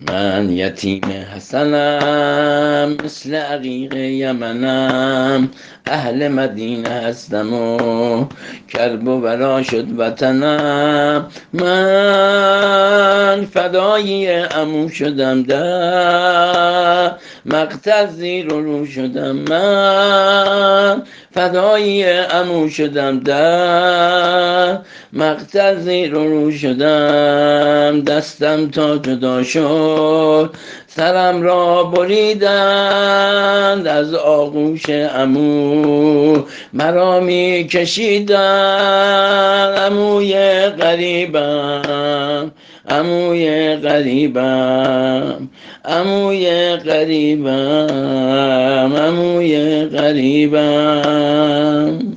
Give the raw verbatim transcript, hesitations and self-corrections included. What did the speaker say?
من یتیم حسنم، مثل عقیق یمنم، اهل مدینه هستم و کرب و بلا شد وطنم. من فدایی عمو شدم، در مقتل زیر و رو شدم. من فدایی عمو شدم، در مقتل زیر و رو شدم. دستم تا جدا شد سرم را بریدند، از آغوش عمو مرا می کشیدند. عموی غریبم، عموی غریبم، عموی غریبم، عموی غریبم.